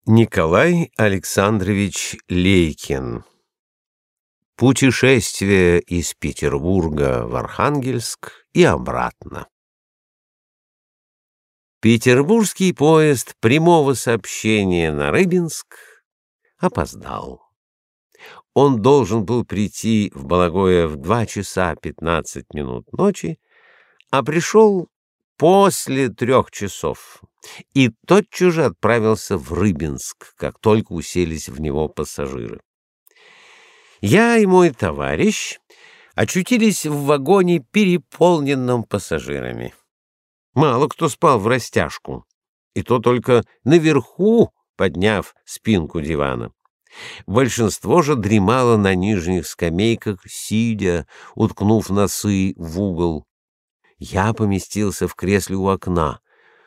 Николай Александрович Лейкин. Путешествие из Петербурга в Архангельск и обратно. Петербургский поезд прямого сообщения на Рыбинск опоздал. Он должен был прийти в Балагое в 2 часа 15 минут ночи, а пришел после 3 часов и тотчас же отправился в Рыбинск, как только уселись в него пассажиры. Я и мой товарищ очутились в вагоне, переполненном пассажирами. Мало кто спал врастяжку, и то только наверху, подняв спинку дивана. Большинство же дремало на нижних скамейках, сидя, уткнув носы в угол. Я поместился в кресле у окна.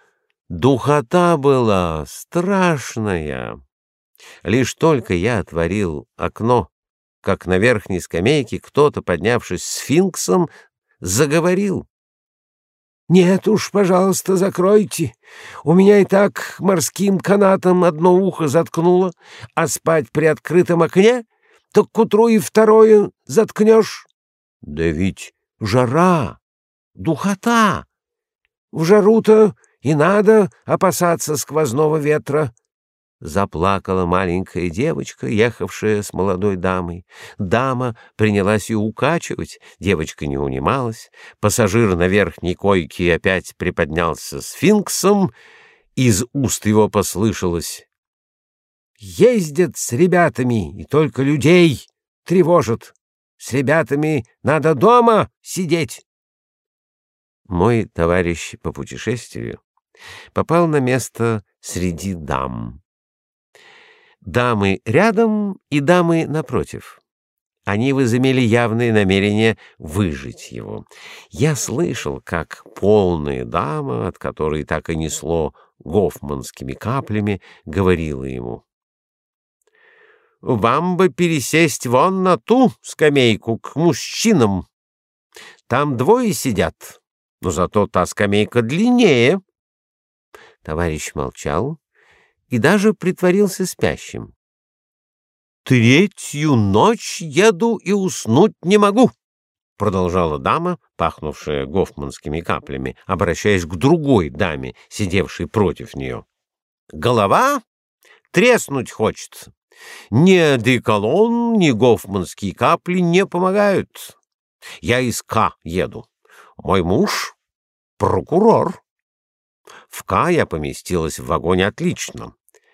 Духота была страшная. Лишь только я отворил окно, как на верхней скамейке кто-то, поднявшись сфинксом, заговорил. «Нет уж, пожалуйста, закройте. У меня и так морским канатом одно ухо заткнуло, а спать при открытом окне, так к утру и второе заткнешь». Да ведь жара, духота. В жару-то и надо опасаться сквозного ветра. Заплакала маленькая девочка, ехавшая с молодой дамой. Дама принялась ее укачивать, девочка не унималась. Пассажир на верхней койке опять приподнялся сфинксом. Из уст его послышалось: «Ездят с ребятами, и только людей тревожат. С ребятами надо дома сидеть». Мой товарищ по путешествию попал на место среди дам. Дамы рядом и дамы напротив. Они возымели явное намерение выжить его. Я слышал, как полная дама, от которой так и несло гофманскими каплями, говорила ему: «Вам бы пересесть вон на ту скамейку к мужчинам. Там 2 сидят, но зато та скамейка длиннее». Товарищ молчал и даже притворился спящим. «3-ю ночь еду и уснуть не могу», — продолжала дама, пахнувшая гофманскими каплями, обращаясь к другой даме, сидевшей против нее. «Голова треснуть хочет. Ни одеколон, ни гофманские капли не помогают. Я из К еду. Мой муж — прокурор. В К я поместилась в вагоне отлично.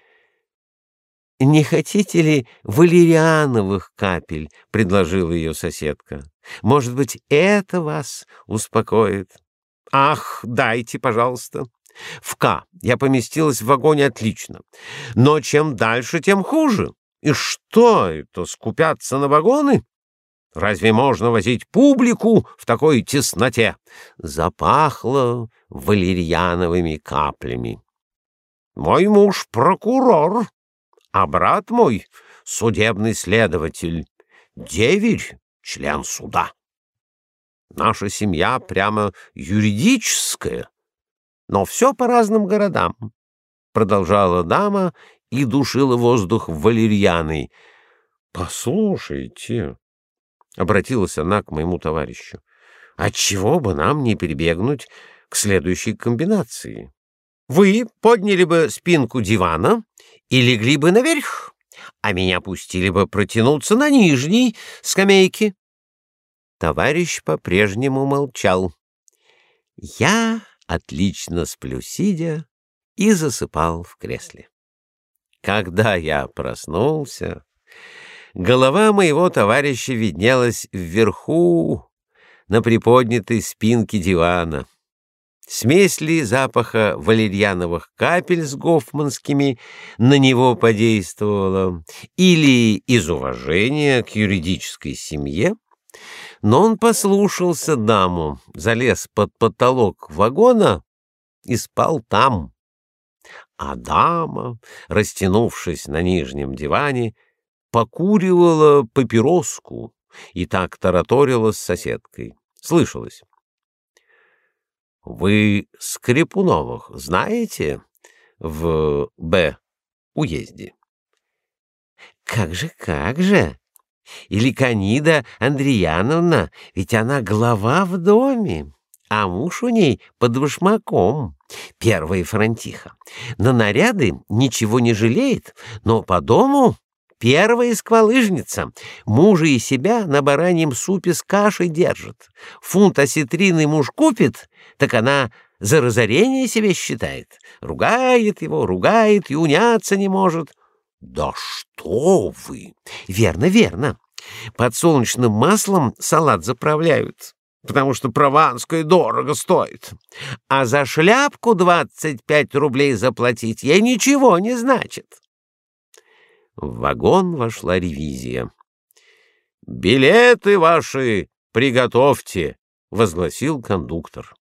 «Не хотите ли валериановых капель?» — предложила ее соседка. «Может быть, это вас успокоит?» «Ах, дайте, пожалуйста. В К я поместилась в вагоне отлично, но чем дальше, тем хуже. И что это, скупятся на вагоны? Разве можно возить публику в такой тесноте?» Запахло валериановыми каплями. «Мой муж прокурор, а брат мой — судебный следователь, деверь — член суда. Наша семья прямо юридическая, но все по разным городам», — продолжала дама и душила воздух валерьяной. «Послушайте», — обратилась она к моему товарищу, — «отчего бы нам не прибегнуть к следующей комбинации? Вы подняли бы спинку дивана и легли бы наверх, а меня пустили бы протянуться на нижней скамейке». Товарищ по-прежнему молчал. Я отлично сплю сидя и засыпал в кресле. Когда я проснулся, голова моего товарища виднелась вверху, на приподнятой спинке дивана. Смесь ли запаха валерьяновых капель с гофманскими на него подействовала, или из уважения к юридической семье, но он послушался даму, залез под потолок вагона и спал там. А дама, растянувшись на нижнем диване, покуривала папироску и так тараторила с соседкой. Слышалось: «Вы Скрипуновых знаете в Б уезде. Как же? И Ликонида Андреяновна, ведь она глава в доме, а муж у ней под башмаком. Первая франтиха. На наряды ничего не жалеет, но по дому первая сквалыжница. Мужа и себя на бараньем супе с кашей держит. Фунт осетрины муж купит, так она за разорение себе считает. Ругает его, ругает и уняться не может. Да что вы! Верно, верно. Подсолнечным маслом салат заправляют, потому что прованское дорого стоит. А за шляпку 25 рублей заплатить ей ничего не значит. В вагон вошла ревизия. «Билеты ваши приготовьте», — возгласил кондуктор.